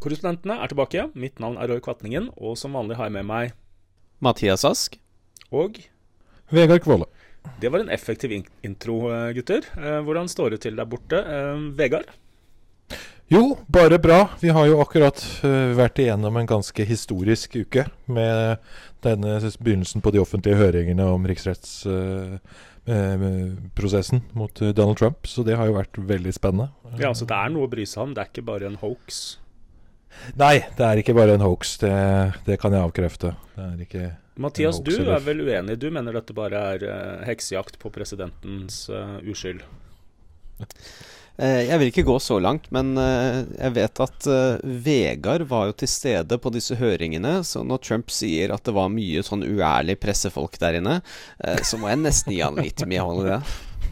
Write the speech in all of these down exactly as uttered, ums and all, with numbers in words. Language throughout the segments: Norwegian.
Korrespondentene er tilbake. Mitt navn er Roy Kvatningen, og som vanlig har jeg med meg Mathias Ask og Vegard Kvalle. Det var en effektiv in- intro, gutter. Hvordan står det til der borte? Vegard? Jo, bare bra. Vi har jo akkurat uh, vært igjennom en ganske historisk uke med denne begynnelsen på de offentlige høringene om riksrettsprosessen uh, uh, mot uh, Donald Trump, så det har jo vært veldig spennende. Ja, så det er noe å bry seg om, det er ikke bare en hoax. Nei, det er ikke bare en hoax, det, det kan jeg avkrefte. Det er ikke Mathias, hoax, du eller... er vel uenig, du mener dette bare er uh, heksejakt på presidentens uh, uskyld? Jeg vil ikke gå så langt, men jeg vet at Vegard var jo til stede på disse høringene, så når Trump sier at det var mye sånn uærlig pressefolk der inne, så må jeg nesten gi han litt medhold i det.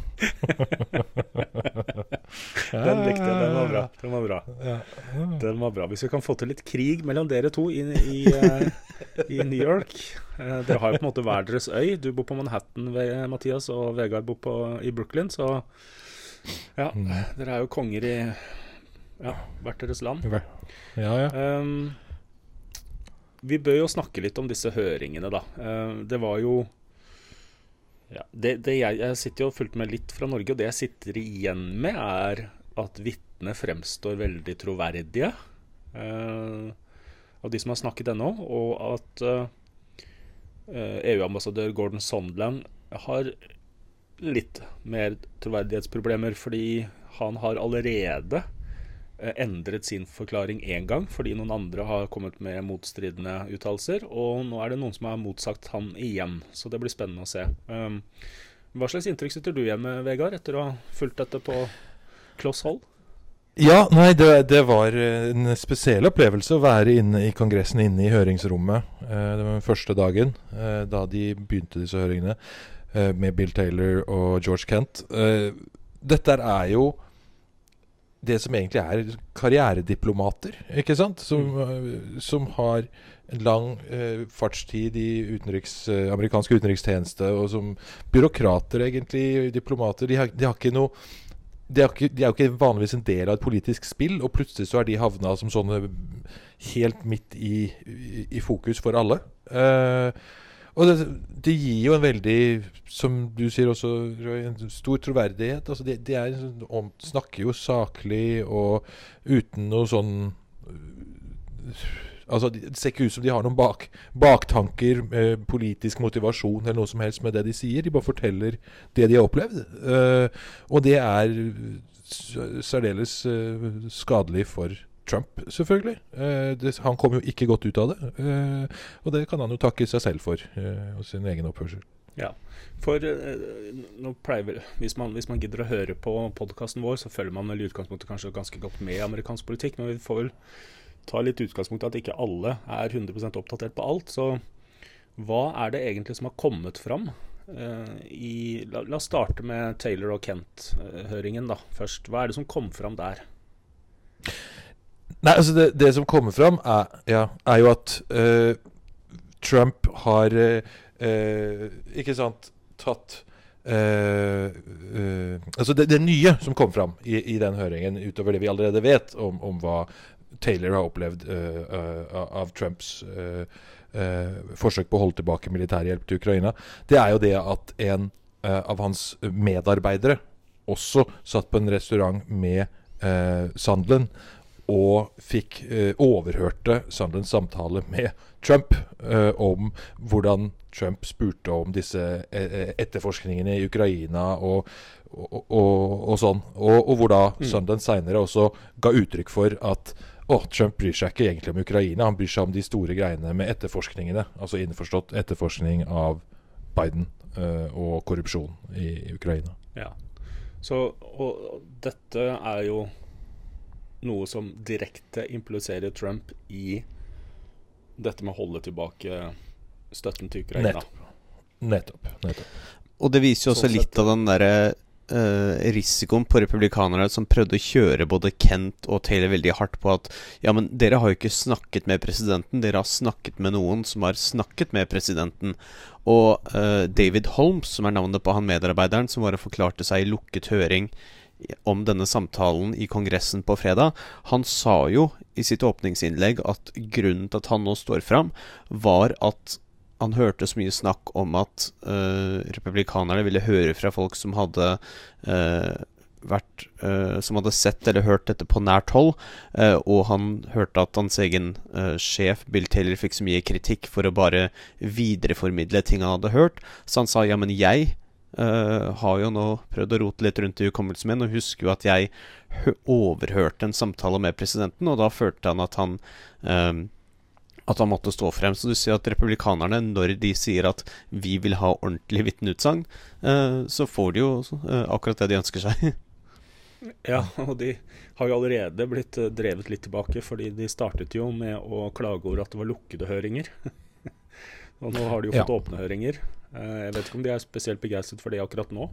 Den likte jeg, den var bra, den var bra. Den var bra. Hvis vi kan få til litt krig mellom dere to i, i, i New York. Dere har jo på en måte hver deres øy. Du bor på Manhattan, Mathias, og Vegard bor på, i Brooklyn, så... Ja, mm. Dere er jo konger i ja, hvert deres land. Ja, ja. Um, vi bør jo snakke litt om disse høringene da. Uh, det var jo ja, det, det jeg, jeg sitter jo og fulgt med litt fra Norge, og det jeg sitter igjen med er at vitner fremstår veldig troverdige uh, av de som har snakket ennå, og at uh, E U-ambassadør Gordon Sondland har litt mer troverdighetsproblemer, fordi han har allerede eh, endret sin forklaring en gang, fordi noen andre har kommet med motstridende uttalelser, og nå er det noen som har motsagt han igjen, så det blir spennende å se. Um, hva slags inntrykk sitter du igjen med, Vegard, etter å ha fulgt dette på kloss hold? Ja, nei, det, det var en spesiell opplevelse å være inne i kongressen, inne i høringsrommet. Eh, det var den første dagen, eh, da de begynte disse høringene, med Bill Taylor og George Kent. Uh, dette er jo det som egentlig er karrierediplomater, ikke sant? Som, uh, som har en lang uh, fartstid i utenriks, uh, amerikansk utenrikstjeneste, og som byråkrater egentlig, diplomater, de har, de har ikke noe de er, ikke, de er jo ikke vanligvis en del av et politisk spill, og plutselig så er de havna som sånne helt midt i, i, i fokus for alle. Uh, Og det, det gir jo en veldig, som du sier også, en stor troverdighet. Altså de, de er, om, snakker jo saklig og uten noe sånn... Altså det ser ikke ut som de har noen bak, baktanker, eh, politisk motivasjon eller noe som helst med det de sier. De bare forteller det de har opplevd. Eh, og det er særdeles eh, skadelig for Trump, selvfølgelig. Eh, det, han kom jo ikke godt ut av det, eh, og det kan han jo takke seg selv for, eh, og sin egen oppførsel. Ja, for eh, nå pleier, hvis, man, hvis man gidder å høre på podcasten vår, så følger man vel i utgangspunktet kanskje ganske godt med i amerikansk politikk, men vi får vel ta litt utgangspunkt at ikke alle er hundre prosent oppdatert på alt, så hva er det egentlig som har kommet fram? Eh, i, la, la oss starte med Taylor og Kent-høringen da, først. Hva er det som kom fram der? Nei, altså det, det som kommer fram er, ja, er jo at uh, Trump har uh, ikke sant, tatt uh, uh, altså det, det nye som kom fram i, i den høringen, utover det vi allerede vet om, om hva Taylor har opplevd uh, uh, av Trumps uh, uh, forsøk på å holde tilbake militærhjelp til Ukraina, det er jo det at en uh, av hans medarbeidere også satt på en restaurant med uh, Sondland, og fikk eh, overhørte Sondlands samtale med Trump eh, om hvordan Trump spurte om disse eh, etterforskningene i Ukraina og, og, og, og sånn. Og, og hvor da mm. Sondland senere også ga uttrykk for at oh, Trump bryr seg ikke egentlig om Ukraina, han bryr seg om de store greiene med etterforskningene, altså innforstått etterforskning av Biden eh, og korrupsjon i, i Ukraina. Ja, så og dette er jo noe som direkte impliserer Trump i dette med å holde tilbake støtten til Ukraina. Nettopp. Nettopp. Nettopp. Og det viser jo også litt av den der uh, risikoen på republikanerne som prøvde å kjøre både Kent og Taylor veldig hardt på at ja, men dere har jo ikke snakket med presidenten, dere har snakket med noen som har snakket med presidenten. Og uh, David Holmes, som er navnet på han medarbeideren, som bare forklarte seg i lukket høring om denne samtalen i Kongressen på fredag. Han sa jo i sitt åpningsinnlegg at grunnen til at han nå står fram var at han hørte så mye snakk om at uh, republikanerne ville høre fra folk som hadde uh, vært, uh, som hadde sett eller hørt dette på nært hold, uh, og han hørte at hans egen uh, sjef Bill Taylor fikk så mye kritikk for å bare videreformidle ting han hadde hørt, så han sa, ja, men jeg uh, har jo nå prøvd å rote litt rundt i hukommelsen min, og husker jo at jeg overhørte en samtale med presidenten, og da følte han at han uh, at han måtte stå frem. Så du sier at republikanerne, når de sier at vi vil ha ordentlig vitneutsagn, uh, så får de jo uh, akkurat det de ønsker seg. Ja, og de har jo allerede blitt drevet litt tilbake, fordi de startet jo med å klage over at det var lukkede høringer. Og nå har de jo fått ja. åpne høringer. Jeg vet ikke om de er spesielt begeistret for det akkurat nå.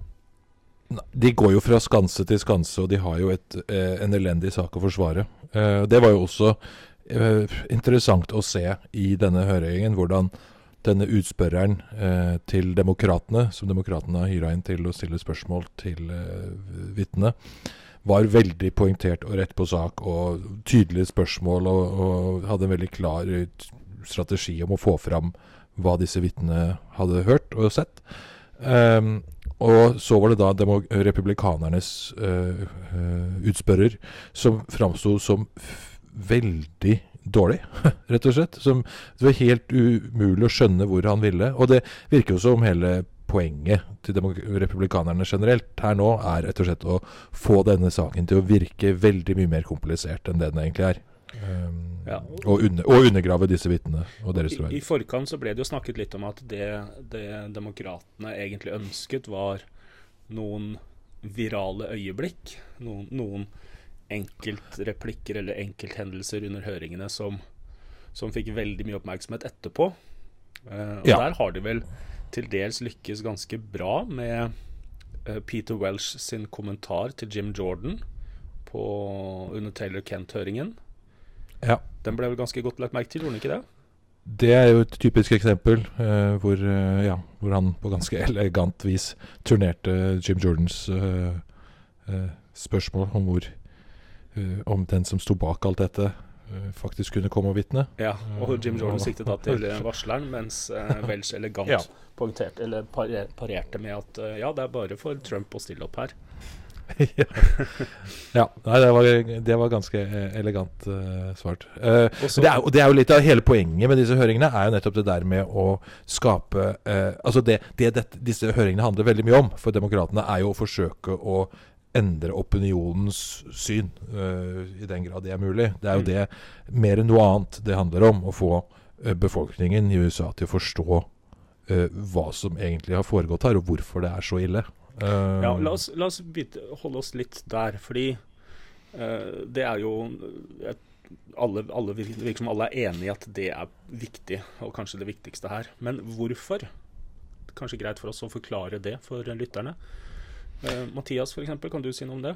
De går jo fra skanse til skanse, og de har jo et, en elendig sak å forsvare. Det var jo også interessant å se i denne høringen, hvordan denne utspørreren eh, til demokratene, som demokratene har hyret inn til å stille spørsmål til eh, vittne, var veldig poengtert og rett på sak, og tydelige spørsmål, og, og hadde en veldig klar strategi om å få fram hva disse vittnene hadde hørt og sett. Um, og så var det da demo- republikanernes uh, uh, utspørrer, som fremstod som f- veldig dårlig, rett og slett. Som, det var helt umulig å skjønne hvor han ville. Og det virker jo som hele poenget til demok- republikanerne generelt her nå er rett og slett å få denne saken til å virke veldig mye mer komplisert enn det den egentlig er. Um, ja. og, under, og undergrave disse vittnene og deres I, I forkant så ble det jo snakket litt om at det, det demokratene egentlig ønsket var noen virale øyeblikk, noen, noen enkeltreplikker eller enkelthendelser under høringene som, som fikk veldig mye oppmerksomhet etterpå. Uh, og ja. Der har de vel til dels lykkes ganske bra med uh, Peter Welch sin kommentar til Jim Jordan på, under Taylor Kent-høringen. Ja. Den ble vel ganske godt lagt merke til, gjorde den ikke det? Det er jo et typisk eksempel uh, hvor, uh, ja, hvor han på ganske elegant vis turnerte Jim Jordans uh, uh, spørsmål om hvor Uh, om den som stod bak alt dette uh, faktisk kunne komme og vittne. Ja, og Jim Jordan siktet da til uh, varsleren, mens uh, Welch elegant ja. poengterte, eller par- parerte med at uh, ja, det er bare for Trump å stille opp her. ja, ja nei, det, var, det var ganske elegant uh, svart. Uh, Også, det er, og det er jo litt av hele poenget med disse høringene, er jo nettopp det der med å skape uh, altså det, det, det disse høringene handler veldig mye om for demokratene, er jo å forsøke å endre opinionens syn uh, i den grad det er mulig. Det er jo det, mer enn noe annet det handler om, å få uh, befolkningen i U S A til å forstå uh, hva som egentlig har foregått her, og hvorfor det er så ille. Uh, ja, la oss, la oss bytte, holde oss litt der, fordi uh, det er jo et, alle, alle, det virker som alle er enige i at det er viktig, og kanskje det viktigste her. Men hvorfor? Kanskje greit for oss å forklare det for lytterne. Uh, Mathias, for eksempel, kan du si noe om det?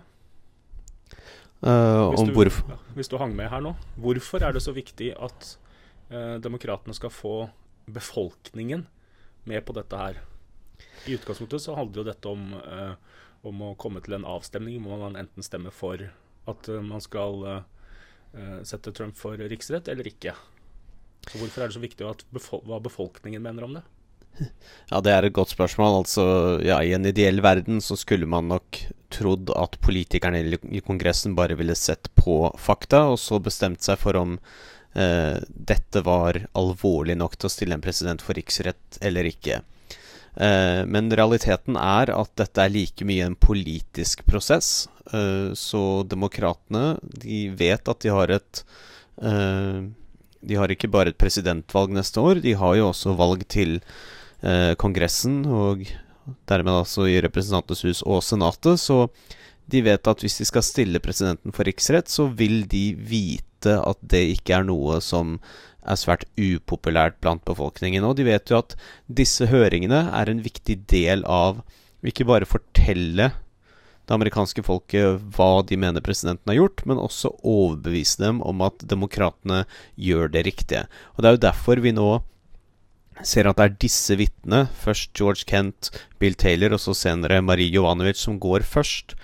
Uh, om du, hvorfor? Ja, hvis du hang med her nå. Hvorfor er det så viktig at uh, demokratene skal få befolkningen med på dette her? I utgangspunktet så handler jo dette om, uh, om å komme til en avstemning hvor man enten stemmer for at uh, man skal uh, uh, sette Trump for riksrett eller ikke. Så hvorfor er det så viktig at befol- hva befolkningen mener om det? Ja, det er et godt spørsmål. Altså, ja, i en ideell verden så skulle man nok trodd at politikerne i Kongressen bare ville sett på fakta, og så bestemt seg for om eh, dette var alvorlig nok til å stille en president for riksrett eller ikke. Eh, men realiteten er at dette er like mye en politisk prosess. Eh, så demokratene, de vet at de har et eh, de har ikke bare et presidentvalg neste år, de har jo også valg til Eh, Kongressen, og dermed altså i Representantenes hus og Senatet, så de vet at hvis de skal stille presidenten for riksrett, så vil de vite at det ikke er noe som er svært upopulært blant befolkningen, og de vet jo at disse høringene er en viktig del av å ikke bare fortelle det amerikanske folket hva de mener presidenten har gjort, men også overbevise dem om at demokratene gjør det riktige. Og det er jo derfor vi nå ser at det er disse vittnene, først George Kent, Bill Taylor og så senere Marie Jovanovic, som går først.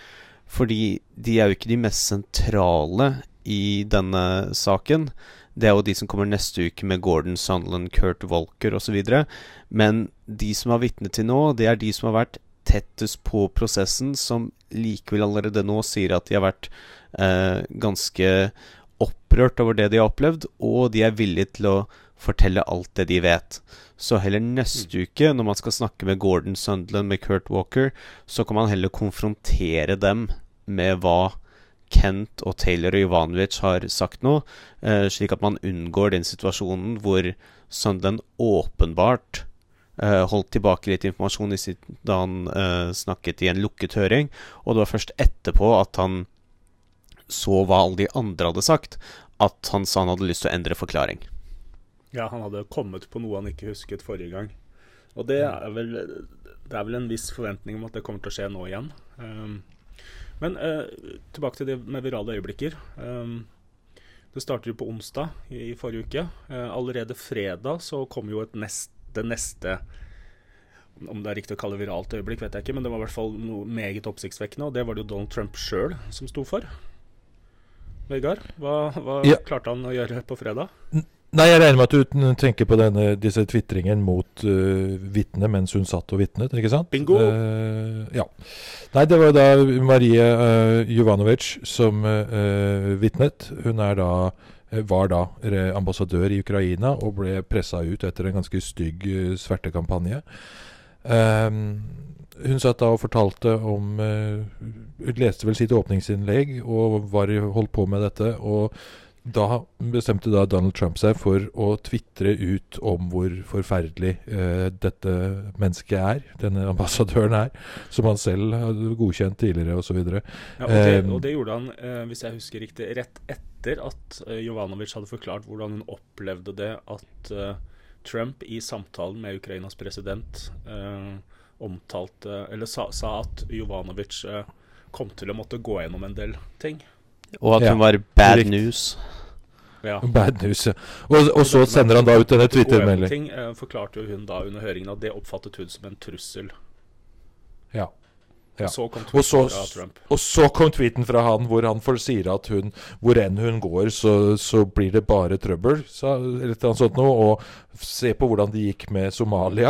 Fordi de er jo ikke de mest sentrale i denne saken. Det er jo de som kommer neste uke med Gordon Sondland, Kurt Volker og så videre. Men de som har vitnet til nå, det er de som har vært tettest på prosessen, som likevel allerede nå sier at de har vært eh, ganske opprørt over det de har opplevd, og de er villige til å fortelle alt det de vet. Så heller neste uke, når man skal snakke med Gordon Sondland, med Kurt Walker, så kan man heller konfrontere dem med hva Kent og Taylor og Jovanovic har sagt nå, eh, slik at man unngår den situasjonen hvor Sondland åpenbart eh, holdt tilbake litt informasjon i sitt, da han eh, snakket i en lukket høring, og det var først etterpå at han så hva alle de andre hadde sagt, at han sa han hadde lyst til å endre forklaring. Ja, han hadde kommet på noe han ikke husket forrige gang. Og det er vel, det er vel en viss forventning om at det kommer til å skje nå igjen. Um, men uh, tilbake til det med virale øyeblikker. Um, det startet jo på onsdag i, i forrige uke. Uh, allerede fredag så kom jo et nest, det neste, om det er riktig å kalle viralt øyeblikk, vet jeg ikke, men det var i hvert fall noe meget oppsiktsvekkende, og det var det jo Donald Trump selv som sto for. Vegard, hva, hva ja. klarte han å gjøre på fredag? Nei, jeg regner med at du tenker på denne, disse twittringen mot uh, vittne mens hun satt og vittnet, ikke sant? Bingo! Uh, ja. Nei, det var da Marie uh, Jovanovic som uh, vittnet. Hun er da, var da ambassadør i Ukraina og ble presset ut etter en ganske stygg uh, svertekampanje. Um, hun satt da og fortalte om uh, hun leste vel sitt åpningsinnlegg og var holdt på med dette, og da bestemte da Donald Trump seg for å twittre ut om hvor forferdelig uh, dette mennesket er, denne ambassadøren er, som han selv hadde godkjent tidligere og så videre. Ja, og, det, og det gjorde han, uh, hvis jeg husker riktig, rett etter at uh, Jovanovic hadde forklart hvordan hun opplevde det at uh, Trump i samtalen med Ukrainas president uh, omtalte, eller sa, sa at Jovanovic uh, kom til å måtte gå gjennom en del ting. Og at hun ja, var bad rikt. news. Ja. Bad news, ja. Og, og så sender han da ut denne Twitter-meldingen. Ting uh, forklarte jo hun da under høringen at det oppfattet hun som en trussel. Ja. Ja. Og, så kom og, så, fra Trump. og så kom tweeten fra han hvor han sier at hun, hvor enn hun går så, så blir det bare trøbbel, så, eller noe sånt noe, og se på hvordan det gikk med Somalia,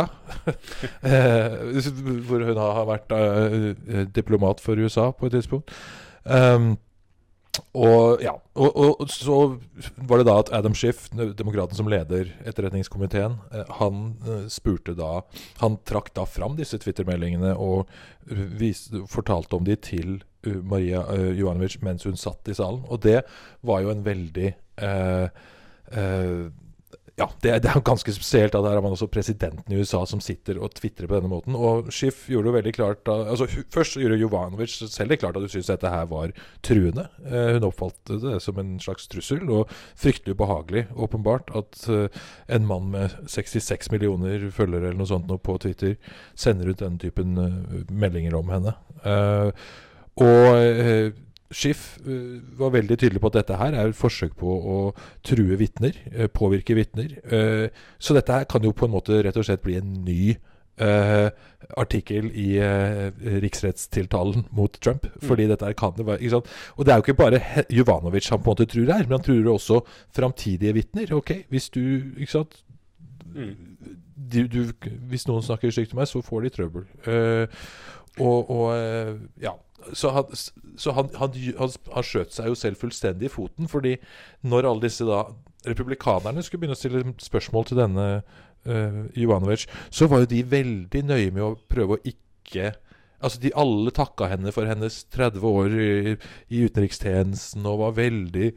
hvor hun har vært uh, diplomat for U S A på et tidspunkt. Um, og ja, og, og så var det da at Adam Schiff, demokraten som leder etterretningskomiteen, han spurte da, han trakk da fram disse Twitter-meldingene og viste, fortalte om de til Maria Jovanovic mens hun satt i salen, og det var jo en veldig eh, eh, ja, det, det er ganske spesielt at her har man også presidenten i U S A som sitter og twittrer på denne måten, og Schiff gjorde det veldig klart da, altså først gjorde Jovanovic selv det klart at hun syntes dette her var truende. Eh, hun oppfattet det som en slags trussel, og fryktelig ubehagelig, åpenbart, at eh, en mann med sekstiseks millioner følgere eller noe sånt nå på Twitter sender ut denne typen eh, meldinger om henne. Eh, og eh, Schiff uh, var veldig tydelig på at dette her er et forsøk på å true vittner, uh, påvirke vittner. Uh, så dette her kan jo på en måte rett og slett bli en ny uh, artikkel i uh, riksrettstiltalen mot Trump. Mm. Fordi dette her kan det være, ikke sant? Og det er jo ikke bare Jovanovic han på en måte tror her, men han tror også framtidige vittner. Ok, hvis du, ikke sant? Mm. Du, du, hvis noen snakker stygt til meg, så får de trøbbel. Uh, og, og uh, ja, så han, så han, han, han, han skjøt seg jo selv fullstendig i foten, fordi når alle disse da republikanerne skulle begynne å stille spørsmål til denne uh, Jovanovic, så var jo de veldig nøye med å prøve å ikke, altså de alle takket henne for hennes tretti år i, i utenrikstjenesten, og var veldig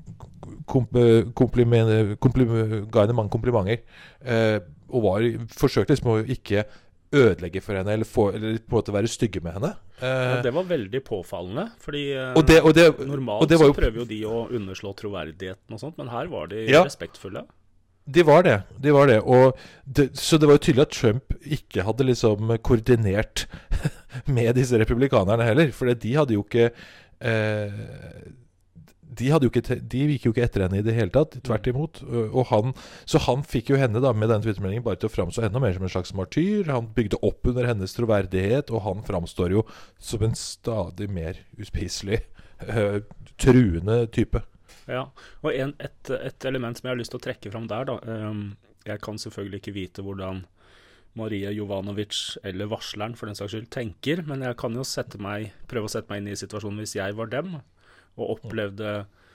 kompliment, kompliment, ga henne mange komplimenter, uh, og var, forsøkte liksom å ikke ødelegge for henne, eller, få, eller på en måte være stygge med henne. Ja, det var veldig påfallende, fordi og det, og det, normalt og det var jo, så prøver jo de å underslå troverdigheten og sånt, men her var de ja, respektfulle. De var det, de var det, og det, så det var jo tydelig at Trump ikke hadde liksom koordinert med disse republikanerne heller, for de hadde jo ikke eh, de, hadde jo ikke te, de gikk jo ikke etter henne i det hele tatt, tvert imot. Og han, så han fikk jo henne da med den Twitter-meldingen bare til å framstå enda mer som en slags martyr. Han bygde opp under hennes troverdighet, og han framstår jo som en stadig mer uspiselig, uh, truende type. Ja, og en, et, et element som jeg har lyst til å trekke fram der da, um, jeg kan selvfølgelig ikke vite hvordan Maria Jovanovic eller varsleren for den saks skyld tenker, men jeg kan jo sette meg, prøve å sette meg inn i situasjonen hvis jeg var dem, og opplevde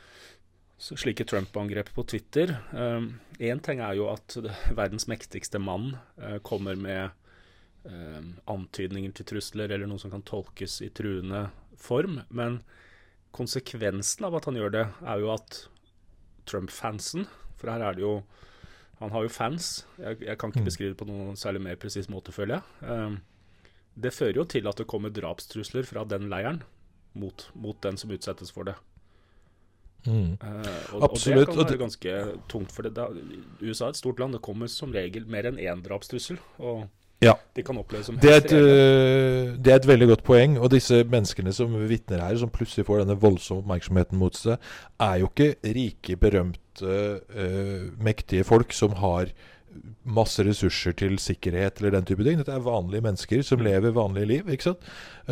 slike Trump-angrep på Twitter. Um, en ting er jo at verdens mektigste mann uh, kommer med um, antydninger til trusler, eller noe som kan tolkes i truende form, men konsekvensen av at han gjør det, er jo at Trump-fansen, for her er det jo, han har jo fans, jeg, jeg kan ikke beskrive det på noen særlig mer presis måte, føler jeg. Um, det fører jo til at det kommer drapstrusler fra den leiren, Mot, mot den som utsettes for det. Mm. Uh, og, Absolutt. og det kan være ganske tungt for det. Da, U S A er et stort land, det kommer som regel mer enn én drapstrussel, og ja. de kan oppleve som det er, et, uh, det er et veldig godt poeng, og disse menneskene som vitner her, som plutselig får denne voldsomme oppmerksomheten mot seg, er jo ikke rike, berømte, uh, mektige folk som har masse ressurser til sikkerhet eller den type ting. Dette er vanlige mennesker som lever vanlige liv, ikke sant?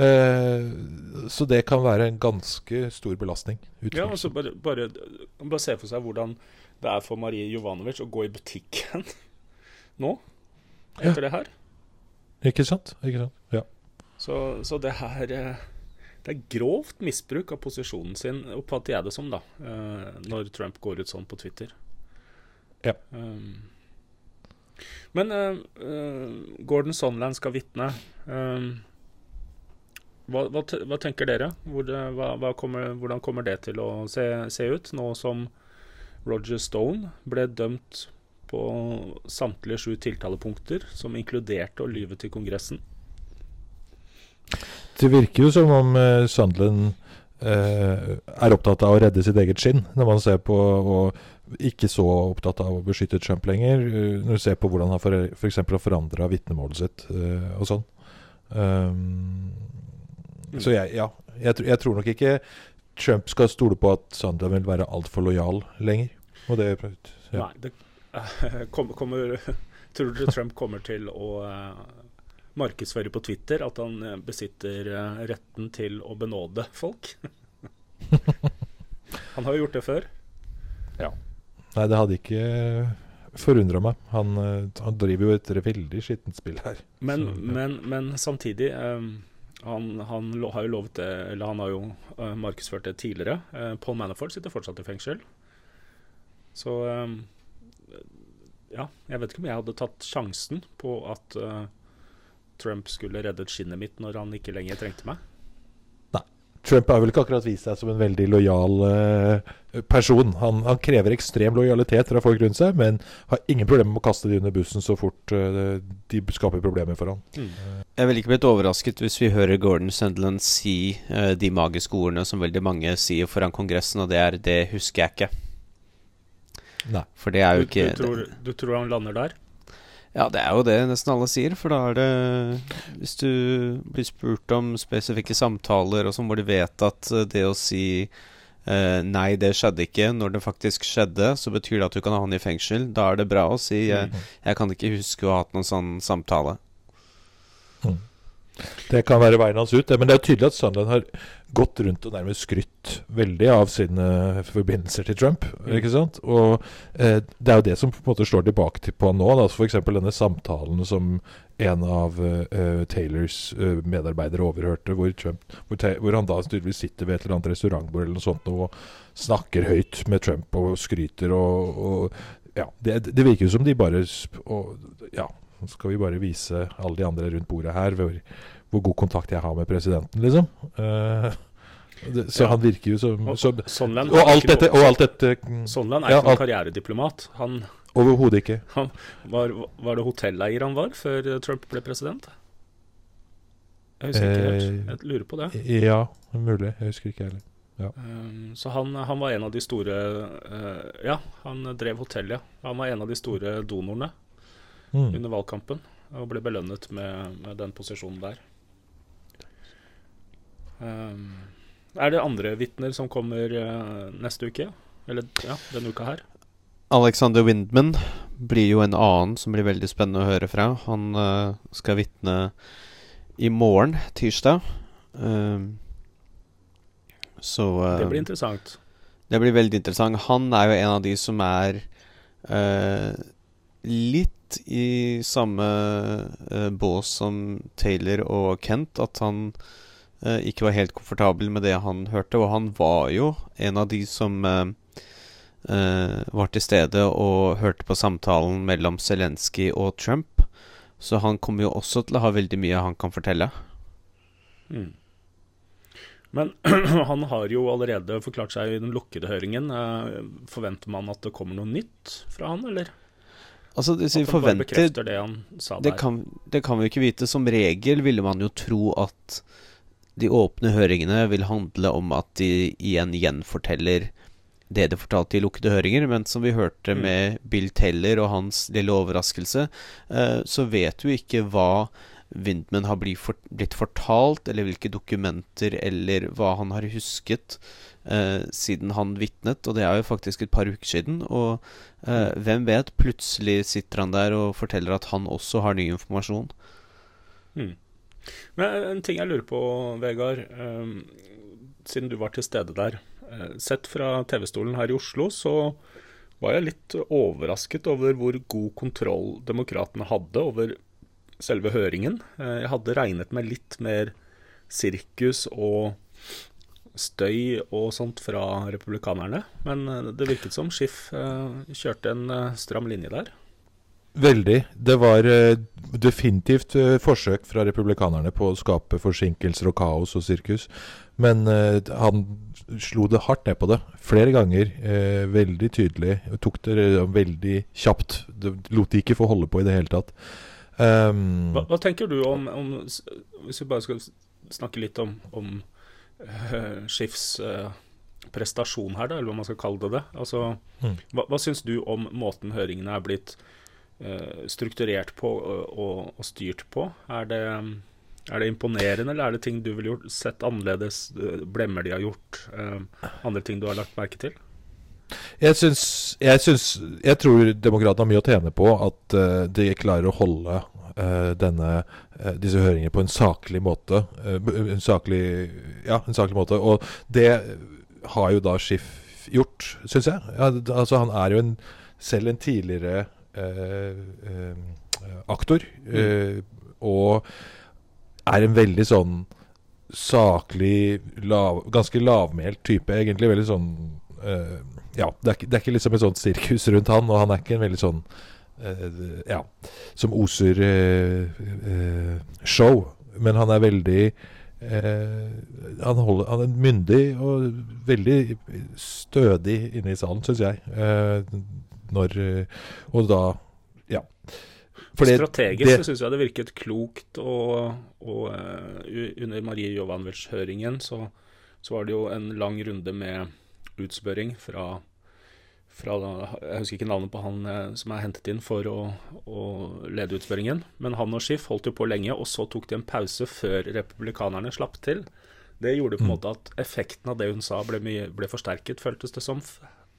Uh, så det kan være en ganske stor belastning. Ja, altså bare, bare, bare se for seg hvordan det er for Marie Jovanovic å gå i butikken nå, etter ja. det her. Ikke sant? Ikke sant? Ja. Så, så det her, det er grovt misbruk av posisjonen sin, oppfatter jeg det som da, uh, når Trump går ut sånn på Twitter. Ja. Um, Men uh, uh, Gordon Sondland skal vitne. Um, hva, hva, hva tenker dere? Hvor det, hva, hva kommer, hvordan kommer det til å se, se ut, nå som Roger Stone ble dømt på samtlige sju tiltalepunkter, som inkluderte å lyve til Kongressen? Det virker jo som om uh, Sondland uh, er opptatt av å redde sitt eget skinn, når man ser på og ikke så opptatt av å beskytte Trump lenger, når du ser på hvordan han for, for eksempel har forandret vitnemålet sitt uh, og sånn. Um, mm. Så jeg, ja, jeg, jeg tror nok ikke Trump skal stole på at Sondland vil være alt for lojal lenger. Og det, ja. Nei, det uh, kommer, kommer, tror du Trump kommer til å uh, markedsføre på Twitter at han uh, besitter uh, retten til å benåde folk? Han har jo gjort det før. Ja. Nei, det hadde ikke forundret meg. Han, han driver jo et veldig skittent spill her. Men, Så, ja. men, men samtidig, um, han, han lo, har jo lovet det, eller han har jo uh, markedsført det tidligere. Uh, Paul Manafort sitter fortsatt i fengsel. Så um, ja, jeg vet ikke om jeg hadde tatt sjansen på at uh, Trump skulle reddet skinnet mitt når han ikke lenger trengte meg. Trump har vel ikke akkurat vist seg som en veldig lojal uh, person. Han, han krever ekstrem lojalitet fra folk rundt seg, men har ingen problemer med å kaste de under bussen så fort uh, de skaper problemer for han. Mm. Jeg vil ikke blitt overrasket hvis vi hører Gordon Sondland si uh, de magiske ordene som veldig mange sier foran Kongressen, og det er 'det husker jeg ikke'. Nei. For det er jo du, ikke du, tror, du tror han lander der? Ja, det er jo det nesten alle sier, for da er det, hvis du blir spurt om spesifikke samtaler, og så må de vite at det å si eh, nei, det skjedde ikke, når det faktisk skjedde, så betyr det at du kan ha han i fengsel. Da er det bra å si, jeg, jeg kan ikke huske å ha hatt noen sånn samtale. Mm. Det kan være veien hans ut, men det er tydelig at Sondland har gått rundt og nærmest skrytt veldig av sine forbindelser til Trump, mm. ikke sant? Og eh, det er jo det som på en måte slår tilbake til på han nå, da. For eksempel denne samtalen som en av uh, Taylors uh, medarbeidere overhørte, hvor, Trump, hvor, hvor han da tydeligvis sitter ved et eller annet restaurantbord eller noe sånt og snakker høyt med Trump og skryter og, og ja, det, det virker jo som de bare og, ja, skal vi bare vise alle de andre rundt bordet her hvor, hvor god kontakt jeg har med presidenten, liksom. Uh, det, så ja. Han virker jo som så, Sondland og, alt dette, og alt dette Sondland er ja, ikke noen karrierediplomat. Han, overhodet ikke. Han, var, var det hotelleier han var før Trump ble president? Jeg husker ikke helt. Jeg lurer på det. Ja, mulig. Jeg husker ikke heller. Ja. Um, så han, han var en av de store uh, Ja, han drev hotellet. Han var en av de store donorene mm. under valgkampen, og ble belønnet med, med den posisjonen der. Um, Er det andre vitner som kommer uh, neste uke? Eller ja, denne uka her? Alexander Windman blir jo en annen som blir veldig spennende å høre fra. Han uh, skal vitne i morgen, tirsdag. Uh, så uh, Det blir interessant. Det blir veldig interessant. Han er jo en av de som er uh, litt i samme uh, bås som Taylor og Kent, at han uh, ikke var helt komfortabel med det han hørte, og han var jo en av de som uh, uh, var til stede og hørte på samtalen mellom Zelensky og Trump, så han kommer jo også til å ha veldig mye han kan fortelle. Mm. Men han har jo allerede forklart seg i den lukkede høringen. Uh, forventer man at det kommer noe nytt fra han, eller? Altså, det, at han forventer, bare bekrefter det han sa det der. Kan, det kan vi ikke vite. Som regel ville man jo tro at de åpne høringene vil handle om at de igjen gjenforteller det de fortalte i lukkede høringer, men som vi hørte mm. med Bill Taylor og hans lille overraskelse, eh, så vet du ikke hva Windman har blitt, for, blitt fortalt, eller hvilke dokumenter, eller hva han har husket eh, siden han vittnet, og det er jo faktisk et par uker siden, og eh, hvem vet, plutselig sitter han der og forteller at han også har ny informasjon. Mm. Men en ting jeg lurer på, Vegard, um, siden du var til stede der, uh, sett fra T V-stolen her i Oslo, så var jeg litt overrasket over hvor god kontroll demokratene hadde over selve høringen. Uh, jeg hadde regnet med litt mer sirkus og støy og sånt fra republikanerne, men uh, det virket som Schiff uh, kjørte en uh, stram linje der. Veldig. Det var uh, definitivt uh, forsøk fra republikanerne på å skape forsinkelser og kaos og sirkus, men uh, han slo det hardt ned på det flere ganger, uh, veldig tydelig, tok det uh, veldig kjapt, det lot de ikke få holde på i det hele tatt. Um, hva, hva tenker du om, om, hvis vi bare skal snakke litt om, om uh, Schiffs uh, prestasjon her da, eller hva man skal kalle det det, altså, mm. hva, hva synes du om måten høringene er blitt Uh, strukturert på og, og, og styrt på? Er det, er det imponerende, eller er det ting du ville gjort sett annerledes, uh, blemmer de har gjort, uh, andre ting du har lagt merke til? Jeg synes, jeg synes jeg tror demokratene har mye å tjene på at uh, de klarer å holde uh, denne, uh, disse høringene på en saklig måte, uh, en saklig, ja, en saklig måte, og det har jo da Schiff gjort, synes jeg. Ja, altså han er jo en, selv en tidligere Uh, uh, aktor uh, og er en veldig sånn saklig lav, ganske lavmælt type egentlig, veldig sånn uh, ja, det er, ikke, det er ikke liksom et sånt sirkus rundt han, og han er ikke en veldig sånn uh, ja, som oser uh, uh, show, men han er veldig uh, han, holder, han er myndig og veldig stødig inne i salen, synes jeg. uh, Når, og da, ja. Fordi strategisk det, så synes jeg det virket klokt, og, og uh, under Marie Jovanovic-høringen så, så var det jo en lang runde med utspørring fra, fra jeg husker ikke navnet på han uh, som er hentet inn for å, å lede utspørringen, men han og Schiff holdt jo på lenge, og så tok de en pause før republikanerne slapp til. Det gjorde på en mm. måte at effekten av det hun sa ble, mye, ble forsterket, føltes det som.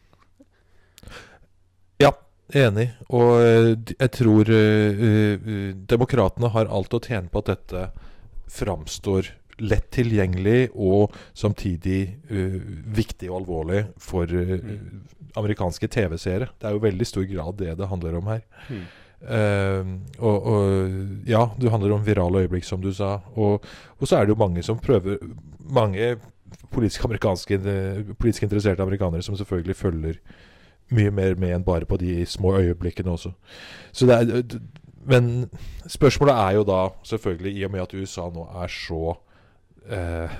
Ja, enig. Og jeg tror uh, uh, demokratene har alt å tjene på at dette framstår lett tilgjengelig og samtidig uh, viktig og alvorlig for uh, mm. amerikanske T V-seere. Det er jo veldig stor grad det det handler om her. Mm. Uh, og, og ja, det handler om virale øyeblikk, som du sa. Og, og så er det jo mange som prøver, mange politisk, amerikanske, politisk interesserte amerikanere som selvfølgelig følger mye mer med enn bare på de små øyeblikkene også. Så det er, men spørsmålet er jo da selvfølgelig, i og med at U S A nå er så eh,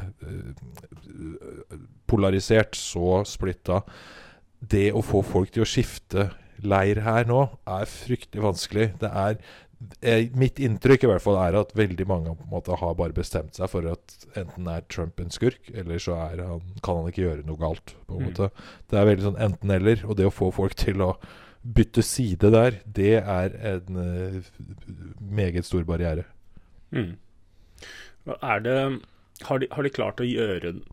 polarisert, så splitta, det å få folk til å skifte leir her nå er fryktelig vanskelig. Det er Eh, mitt inntrykk i hvert fall er at veldig mange på en måte har bare bestemt seg for at enten er Trump en skurk, eller så er han, kan han ikke gjøre noe galt på en mm. måte. Det er veldig sånn enten eller, og det å få folk til å bytte side der, det er en uh, meget stor barriere. Mm. Er det, har, de, har de klart å gjøre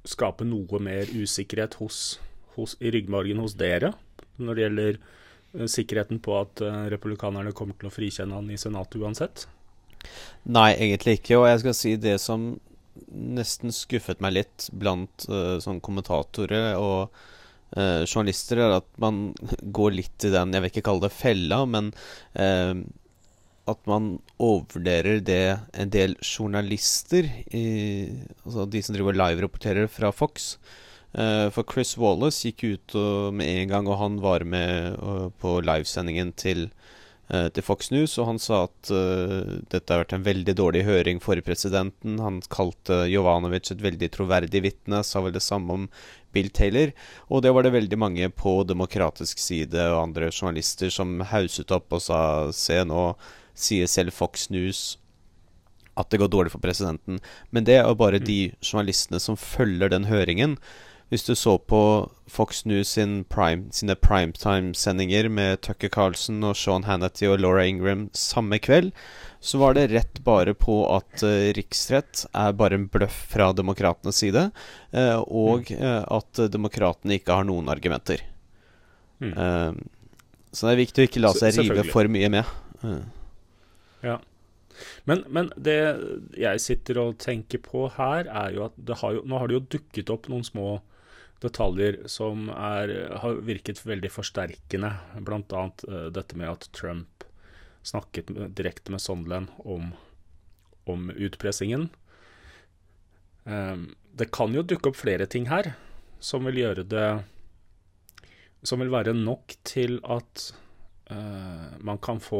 skape noe mer usikkerhet hos, hos, i ryggmargen hos dere når det gjelder uh, sikkerheten på at uh, republikanerne kommer til å frikjenne han i senatet uansett? Nei, egentlig ikke. Og jeg skal si det som nesten skuffet meg litt blant uh, sånn kommentatorer og uh, journalister, er at man går litt i den, jeg vil ikke kalle det fella, men uh, at man overvurderer det en del journalister, i, altså de som driver live-rapporterer fra Fox. Uh, for Chris Wallace gikk ut og, med en gang, og han var med uh, på livesendingen til, uh, til Fox News, og han sa at uh, dette har vært en veldig dårlig høring for presidenten. Han kalte Jovanovic et veldig troverdig vitne, sa vel det samme om Bill Taylor, og det var det veldig mange på demokratisk side og andre journalister som hauset opp og sa, se nå, sier selv Fox News at det går dårlig for presidenten. Men det er jo bare de journalistene som følger den høringen. Hvis du så på Fox News sin prime, sine primetime-sendinger med Tucker Carlson og Sean Hannity og Laura Ingraham samme kveld, så var det rett bare på at uh, riksrett er bare en bløff fra demokratenes side, uh, og uh, at demokratene ikke har noen argumenter. Mm. Uh, så det er viktig å ikke la seg rive for mye med. Uh. Ja, men, men det jeg sitter og tenker på her er jo at det har jo, nå har det jo dukket opp noen små detaljer som er, har virket veldig forsterkende, blant annet uh, dette med at Trump snakket med, direkte med Sondland om, om utpressingen. Um, det kan jo dukke opp flere ting her som vil gjøre det, som vil være nok til at uh, man kan få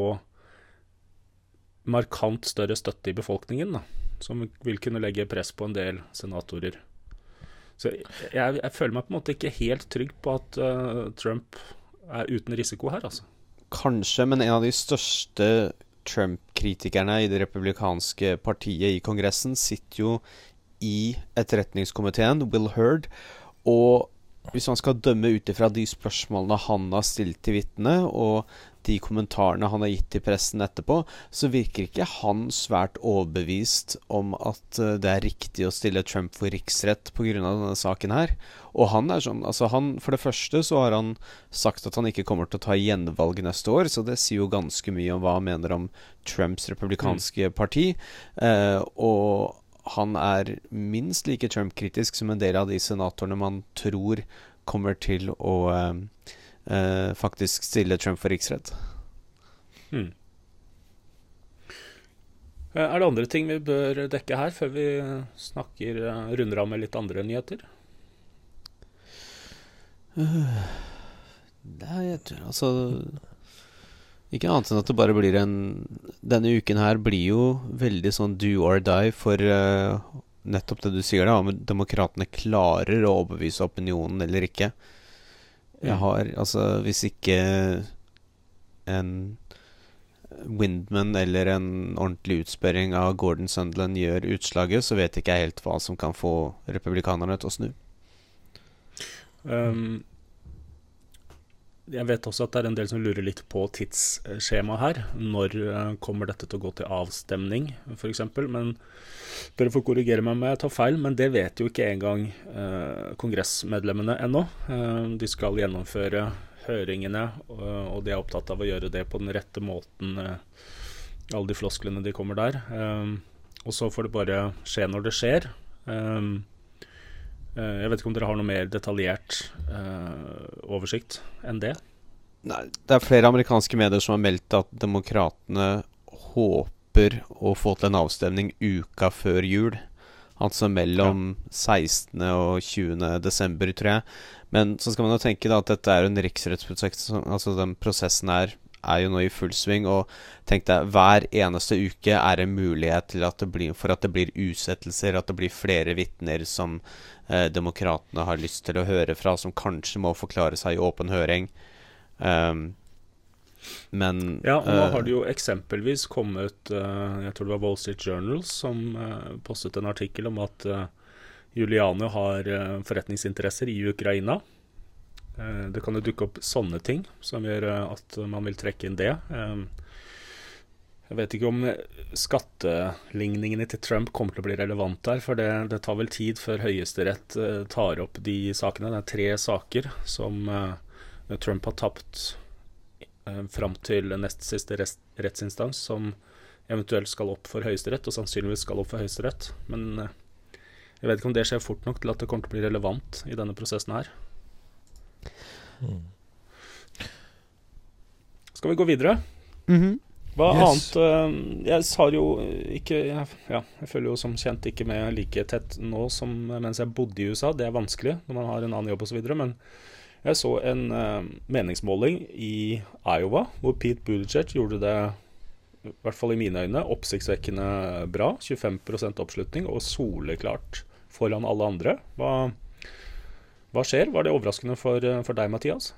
markant større støtte i befolkningen, da, som vil kunne legge press på en del senatorer. Så jeg, jeg, jeg føler meg på en måte ikke helt trygg på at uh, Trump er uten risiko her, altså. Kanskje, men en av de største Trump-kritikerne i det republikanske partiet i kongressen sitter jo i etterretningskomiteen, Will Hurd, og hvis man skal dømme ut ifra de spørsmålene han har stilt til vitne, og de kommentarene han har gitt til pressen etterpå, så virker ikke han svært overbevist om at det er riktig å stille Trump for riksrett på grunn av denne saken her. Og han er sånn, altså han, for det første så har han sagt at han ikke kommer til å ta gjenvalg neste år, så det sier jo ganske mye om hva han mener om Trumps republikanske mm. parti, eh, og han er minst like Trump-kritisk som en del av de senatorene man tror kommer til å eh, Uh, faktisk stille Trump for riksrett. Hmm. Er det andre ting vi bør dekke her før vi snakker uh, runder av med litt andre nyheter? Uh, nei, jeg tror altså ikke annet enn at det bare blir en denne uken her blir jo veldig sånn do or die for uh, nettopp det du sier da, om demokratene klarer å overbevise opinionen eller ikke. Jeg har, altså hvis ikke en Windman eller en ordentlig utspørring av Gordon Sondland gjør utslaget, så vet ikke jeg helt hva som kan få republikanerne til å snu. Um, jeg vet også at det er en del som lurer litt på tidsskjema her. Når uh, kommer dette til å gå til avstemning, for eksempel, men dere får korrigere meg om jeg tar feil, men det vet jo ikke engang uh, kongressmedlemmene ennå. Uh, de skal gjennomføre høringene, uh, og de er opptatt av å gjøre det på den rette måten. Uh, alle de flosklene de kommer der. Uh, og så får det bare skje når det skjer. Uh, uh, jeg vet ikke om dere har noe mer detaljert uh, oversikt enn det? Nei, det er flere amerikanske medier som har meldt at demokratene håper å få til en avstemning uka før jul, altså mellom ja. sekstende og tjuende desember, tror jeg. Men så skal man jo tenke da at dette er en riksrettsprosess, altså den prosessen her er jo nå i full sving, og tenk deg, hver eneste uke er en mulighet til at det blir, for at det blir utsettelser, at det blir flere vitner som eh, demokratene har lyst til å høre fra, som kanskje må forklare seg i åpen høring. Um, Men, ja, og nå har det jo eksempelvis kommet uh, jeg tror det var Wall Street Journal som uh, postet en artikkel om at uh, Giuliani har uh, forretningsinteresser i Ukraina. Uh, det kan jo dukke opp sånne ting som gjør uh, at man vil trekke inn det. Um, Jeg vet ikke om skatteligningene til Trump kommer til å bli relevant her, for det, det tar vel tid før Høyesterett uh, tar opp de sakene. Det er tre saker som uh, Trump har tapt uh, fram til nest siste rest, rettsinstans, som eventuelt skal opp for Høyesterett, og sannsynligvis skal opp for Høyesterett. Men uh, jeg vet ikke om det skjer fort nok til at det kommer til å bli relevant i denne prosessen her. Mm. Skal vi gå videre? Mhm. Hva Yes. annet? Uh, jeg har jo ikke jeg, Ja, jeg følger jo som kjent ikke med like tett nå som mens jeg bodde i U S A. Det er vanskelig når man har en annen jobb og så videre, men jeg så en uh, meningsmåling i Iowa hvor Pete Buttigieg gjorde det, i hvert fall i mine øyne, oppsiktsvekkende bra. tjuefem prosent oppslutning og soleklart foran alle andre. Hva, hva skjer? Var det overraskende for, for deg, Mathias?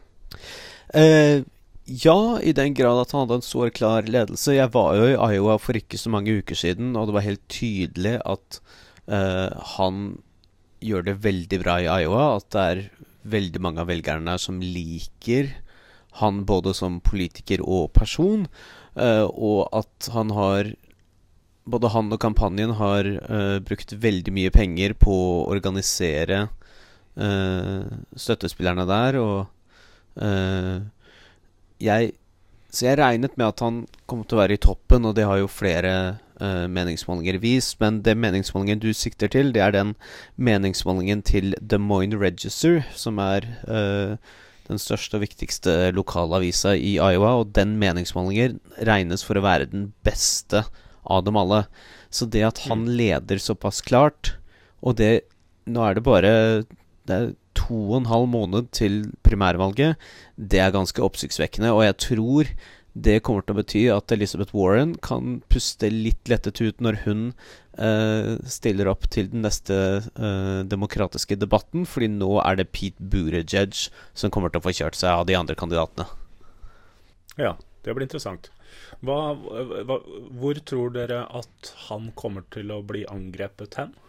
Eh, ja, i den grad at han hadde en så klar ledelse. Jeg var jo i Iowa for ikke så mange uker siden, og det var helt tydelig at eh, han gjør det veldig bra i Iowa. At det er veldig mange av velgerne som liker han både som politiker og person, eh, og at han har både han og kampanjen har eh, brukt veldig mye penger på å organisere eh, støttespillerne der, og eh, jeg, så jeg regnet med at han kom til å være i toppen, og det har jo flere uh, meningsmålinger vist, men den meningsmålingen du sikter til, det er den meningsmålingen til Des Moines Register, som er uh, den største og viktigste lokalavisa i Iowa, og den meningsmålingen regnes for å være den beste av dem alle. Så det at han leder såpass klart, og det, nå er det bare det er to og en halv måned til primærvalget, det er ganske oppsiktsvekkende, og jeg tror det kommer til å bety at Elizabeth Warren kan puste litt lettet ut når hun eh, stiller opp til den neste eh, demokratiske debatten, fordi nå er det Pete Buttigieg som kommer til å få kjørt seg av de andre kandidatene. Ja, det blir interessant. Hva, hva, hvor tror dere at han kommer til å bli angrepet hen?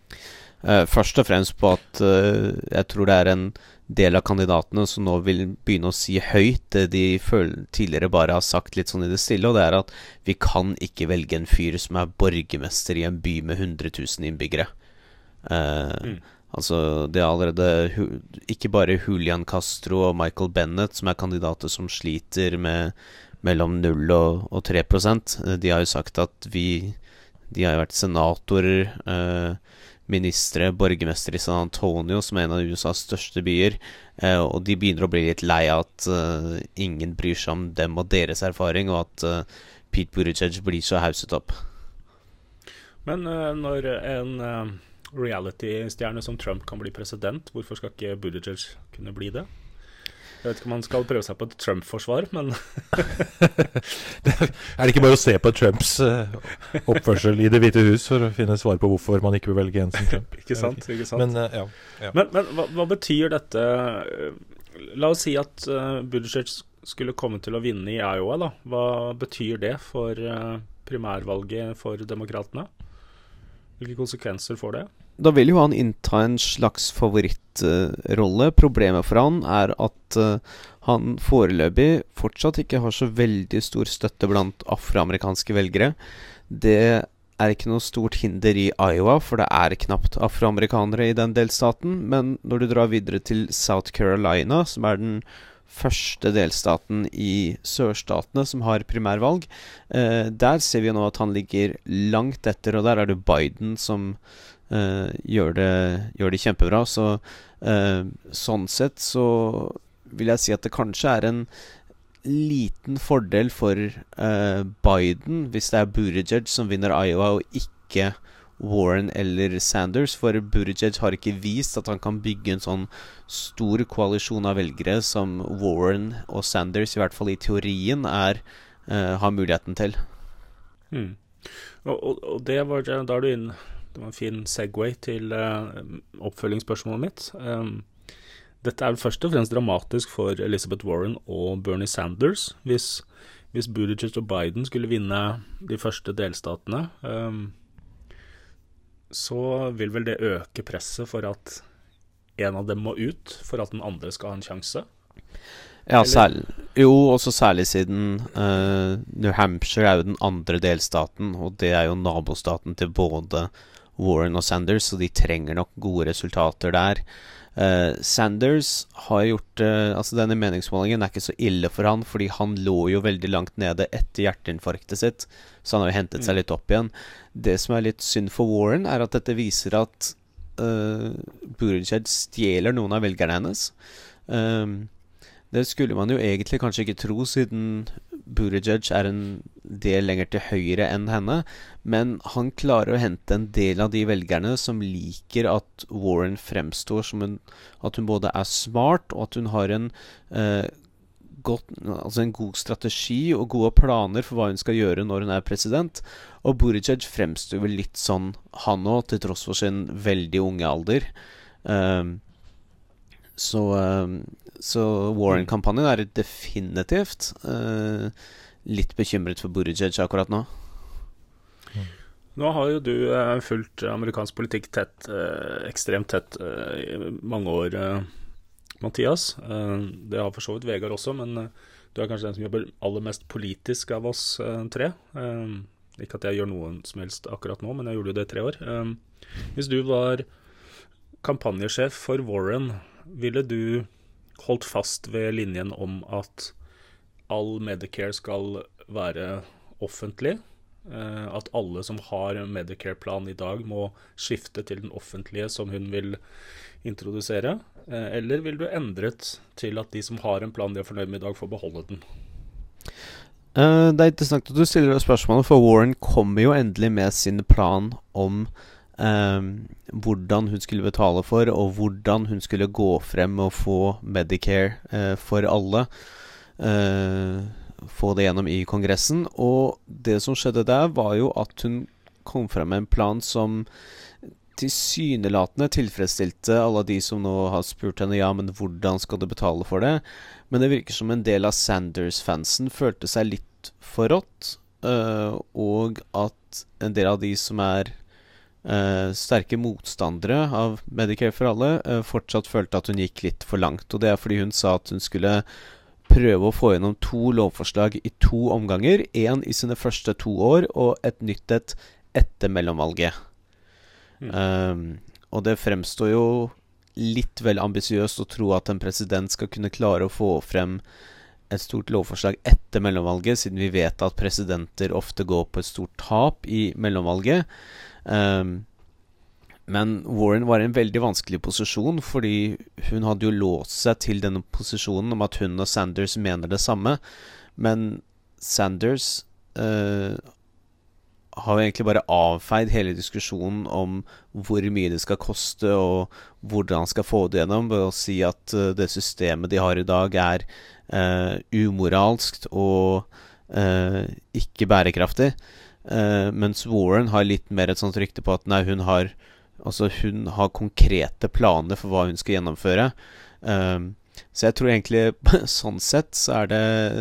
Uh, først og fremst på at uh, jeg tror det er en del av kandidatene som nå vil begynne å si høyt det de føler, tidligere bare har sagt litt sånn i det stille, og det er at vi kan ikke velge en fyr som er borgermester i en by med hundre tusen innbyggere. Uh, mm. Altså det er allerede ikke bare Julian Castro og Michael Bennett som er kandidater som sliter med mellom null og, og tre prosent. De har jo sagt at vi de har jo vært senatorer, uh, ministre, borgermester i San Antonio, som er en av U S A's største byer, eh, og de begynner å bli litt lei av at uh, ingen bryr seg om dem og deres erfaring, og at uh, Pete Buttigieg blir så hauset opp. Men uh, når en uh, reality-stjerne som Trump kan bli president, hvorfor skal ikke Buttigieg kunne bli det? Jeg vet ikke om han skal prøve seg på et Trump-forsvar, men Er det ikke bare å se på Trumps uh, oppførsel i Det hvite hus for å finne svar på hvorfor man ikke vil velge en som Trump? Ikke sant, ikke sant. Men, uh, ja, ja. men, men hva, hva betyr dette? La oss si at uh, Buttigieg skulle komme til å vinne i Iowa, da. Hva betyr det for uh, primærvalget for demokratene? Hvilke konsekvenser får det? Da vil jo han innta en slags favorittrolle. Uh, Problemet for han er at uh, han foreløpig fortsatt ikke har så veldig stor støtte blant afroamerikanske velgere. Det er ikke noe stort hinder i Iowa, for det er knapt afroamerikanere i den delstaten. Men når du drar videre til South Carolina, som er den første delstaten i sørstatene som har primærvalg, uh, der ser vi jo nå at han ligger langt etter, og der er det Biden som Uh, gjør, det, gjør det kjempebra. Så uh, sånn sett så vil jeg si at det kanskje er en liten fordel for uh, Biden hvis det er Buttigieg som vinner Iowa og ikke Warren eller Sanders, for Buttigieg har ikke vist at han kan bygge en sånn stor koalisjon av velgere som Warren og Sanders i hvert fall i teorien er, uh, har muligheten til. mm. og, og, og det var da er du inn. Det var en fin segway til uh, oppfølgingsspørsmålet mitt. Um, dette er først og fremst dramatisk for Elizabeth Warren og Bernie Sanders. Hvis, hvis Buttigieg og Biden skulle vinne de første delstatene, um, så vil vel det øke presset for at en av dem må ut, for at den andre skal ha en sjanse? Ja, særlig, jo, også særlig siden uh, New Hampshire er jo den andre delstaten, og det er jo nabostaten til både Warren og Sanders, så de trenger nok gode resultater der. Uh, Sanders har gjort uh, altså denne meningsmålingen er ikke så ille for han, fordi han lå jo veldig langt nede etter hjerteinfarktet sitt, så han har jo hentet seg litt opp igjen. Det som er litt synd for Warren er at dette viser at uh, Buttigieg stjeler noen av velgerne hennes. Um, det skulle man jo egentlig kanskje ikke tro, siden Buttigieg er en del lenger til høyre enn henne, men han klarer å hente en del av de velgerne som liker at Warren fremstår som en, at hun både er smart, og at hun har en, eh, godt, altså en god strategi og gode planer for hva hun skal gjøre når hun er president. Og Buttigieg fremstår vel litt sånn han også, til tross for sin veldig unge alder. Um, så, um, så Warren-kampanjen er definitivt uh, litt bekymret for Buttigieg akkurat nå. Nå har jo du eh, fulgt amerikansk politikk tett, eh, ekstremt tett eh, i mange år, eh, Mathias. Eh, det har for så vidt Vegard også, men eh, du er kanskje den som jobber aller mest politisk av oss eh, tre. Eh, ikke at jeg gjør noe som helst akkurat nå, men jeg gjorde jo det i tre år. Eh, hvis du var kampanjesjef for Warren, ville du holdt fast ved linjen om at all Medicare skal være offentlig? At alle som har en Medicare-plan i dag må skifte til den offentlige som hun vil introdusere, eller vil du endret til at de som har en plan de er fornøyd med i dag, får beholde den? Uh, det er interessant at du stiller spørsmålet, for Warren kommer jo endelig med sin plan om uh, hvordan hun skulle betale for, og hvordan hun skulle gå frem og få Medicare uh, for alle. Uh, få det gjennom i kongressen, og det som skjedde der var jo at hun kom frem med en plan som tilsynelatende tilfredsstilte alle de som nå har spurt henne, ja, men hvordan skal du betale for det? Men det virker som en del av Sanders-fansen følte seg litt forrådt, uh, og at en del av de som er uh, sterke motstandere av Medicare for alle, uh, fortsatt følte at hun gikk litt for langt, og det er fordi hun sa at hun skulle prøve å få gjennom to lovforslag i to omganger, en i sine første to år, og et nytt et etter mellomvalget. Mm. Um, og det fremstår jo litt vel ambisiøst å tro at en president skal kunne klare å få frem et stort lovforslag etter mellomvalget, siden vi vet at presidenter ofte går på et stort tap i mellomvalget. Um, Men Warren var i en veldig vanskelig posisjon, fordi hun hadde jo låst seg til denne posisjonen om at hun og Sanders mener det samme. Men Sanders uh, har jo egentlig bare avfeid hele diskusjonen om hvor mye det skal koste, og hvordan han skal få det gjennom, ved å si at uh, det systemet de har i dag er uh, umoralskt og uh, ikke bærekraftig. Uh, mens Warren har litt mer et sånt rykte på at nei, hun har Altså hun har konkrete planer for hva hun skal gjennomføre. um, Så jeg tror egentlig sånn sett så er det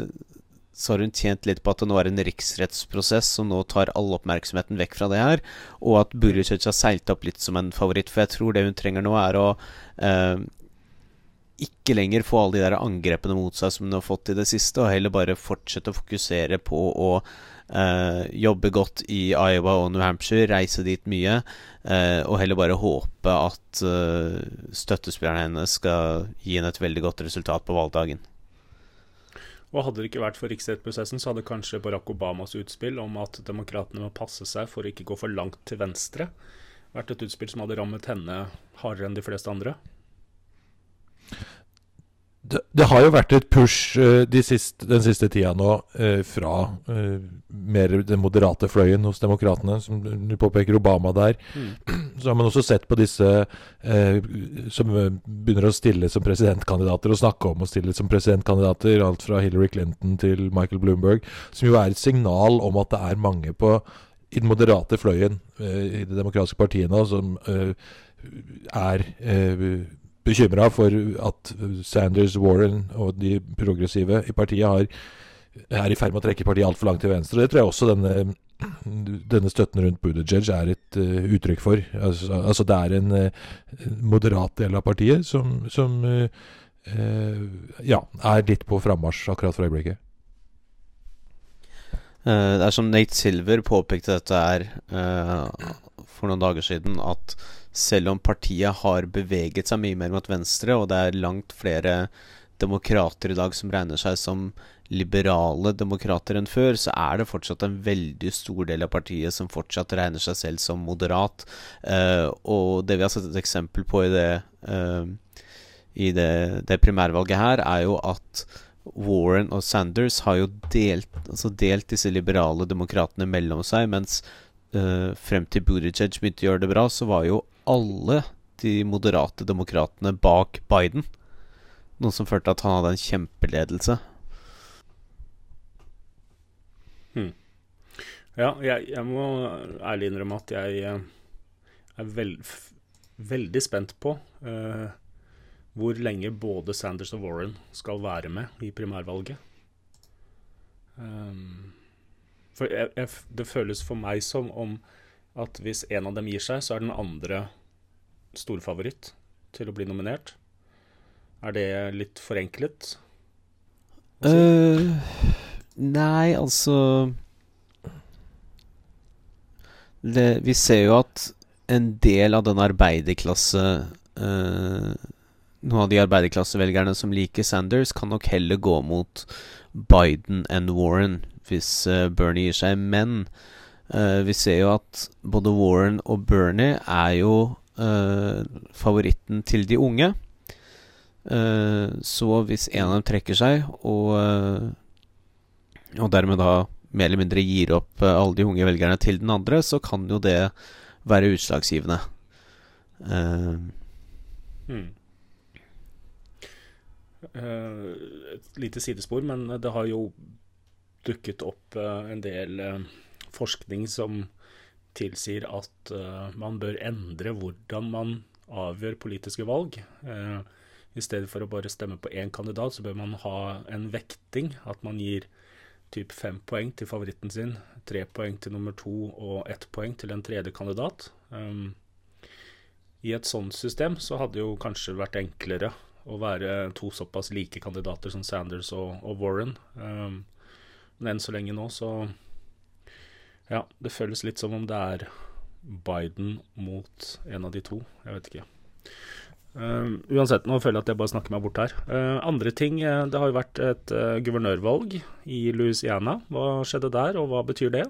Så har hun tjent litt på at det nå er en riksrettsprosess som nå tar all oppmerksomheten vekk fra det her, og at Buttigieg har seilt opp litt som en favoritt. For jeg tror det hun trenger nå er å uh, ikke lenger få alle de der angrepene mot seg som hun har fått i det siste, og heller bare fortsette å fokusere på å Uh, jobbe godt i Iowa og New Hampshire, reise dit mye, uh, og heller bare håpe at uh, støttespillerne hennes skal gi henne et veldig godt resultat på valgdagen. Og hadde det ikke vært for riksrettsprosessen, så hadde kanskje Barack Obamas utspill om at demokratene må passe seg for å ikke gå for langt til venstre vært et utspill som hadde rammet henne hardere enn de fleste andre. Det, det har jo vært et push uh, de siste, den siste tida nå uh, fra uh, mer den moderate fløyen hos demokratene, som du påpeker Obama der. Mm. Så har man også sett på disse uh, som begynner å stille som presidentkandidater, og snakke om å stille som presidentkandidater, alt fra Hillary Clinton til Michael Bloomberg, som jo er et signal om at det er mange på, i den moderate fløyen uh, i det demokratiske partiet nå, som uh, er uh, bekymret for at Sanders, Warren og de progressive i partiet har, er i ferd med å trekke partiet alt for langt til venstre. Det tror jeg også denne, denne støtten rundt Buttigieg er et uh, uttrykk for. Altså, altså det er en uh, moderat del av partiet som, som uh, eh, ja, er litt på frammarsj akkurat for øyeblikket. Uh, det er som Nate Silver påpekte dette her uh, for noen dager siden, at selv om partiet har beveget seg mye mer mot venstre, og det er langt flere demokrater i dag som regner seg som liberale demokrater enn før, så er det fortsatt en veldig stor del av partiet som fortsatt regner seg selv som moderat. Uh, og det vi har sett et eksempel på i det, uh, i det, det primærvalget her, er jo at Warren og Sanders har jo delt, altså delt disse liberale demokratene mellom seg, mens uh, frem til Buttigieg begynte å gjøre det bra, så var jo alle de moderate demokratene bak Biden, noe som førte at han hadde en kjempeledelse. Hmm. Ja, jeg, jeg må ærlig innrømme at jeg er veld, veldig spent på uh, hvor lenge både Sanders og Warren skal være med i primærvalget. Um, for jeg, jeg, det føles for meg som om at hvis en av dem gir seg, så er den andre storfavoritt til å bli nominert. Er det litt forenklet? Uh, nei, altså det, vi ser jo at en del av den arbeiderklasse uh, noen av de arbeiderklassevelgerne som liker Sanders, kan nok heller gå mot Biden enn Warren hvis uh, Bernie gir seg. Men uh, vi ser jo at både Warren og Bernie er jo uh, favoritten til de unge. Uh, så hvis en av dem trekker seg, og, uh, og dermed da mer eller mindre gir opp uh, alle de unge velgerne til den andre, så kan jo det være utslagsgivende. Uh, hmm. Uh, et lite sidespor, men det har jo dukket opp uh, en del uh, forskning som tilsier at uh, man bør endre hvordan man avgjør politiske valg. Uh, I stedet for å bare stemme på én kandidat, så bør man ha en vekting, at man gir typ fem poeng til favoritten sin, tre poeng til nummer to og ett poeng til en tredje kandidat. Um, I et sånt system så hadde det jo kanskje vært enklere å være to såpass like kandidater som Sanders og, og Warren. Um, men enn så lenge nå, så ja, det føles litt som om det er Biden mot en av de to. Jeg vet ikke. Um, uansett, nå føler jeg at jeg bare snakker meg bort her. Uh, andre ting, uh, det har jo vært et uh, guvernørvalg i Louisiana. Hva skjedde der, og hva betyr det?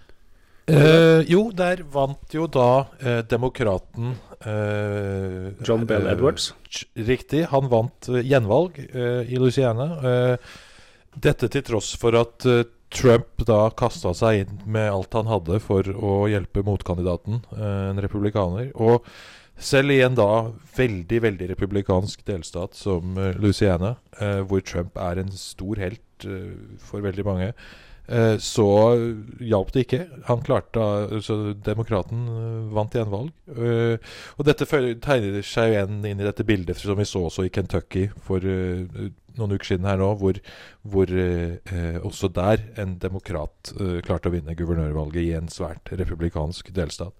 Uh, jo, der vant jo da uh, demokraten uh, John Bell uh, Edwards. Riktig, han vant uh, gjenvalg uh, i Louisiana. Uh, dette til tross for at uh, Trump da kastet seg inn med alt han hadde for å hjelpe motkandidaten, uh, en republikaner. Og selv i en da veldig, veldig republikansk delstat som uh, Louisiana, uh, hvor Trump er en stor helt uh, for veldig mange, så hjalp det ikke. Han klarte, så demokraten vant gjenvalg. Og dette tegner seg igjen inn i dette bildet som vi så også i Kentucky for noen uker siden her nå, hvor, hvor også der en demokrat klarte å vinne guvernørvalget i en svært republikansk delstat.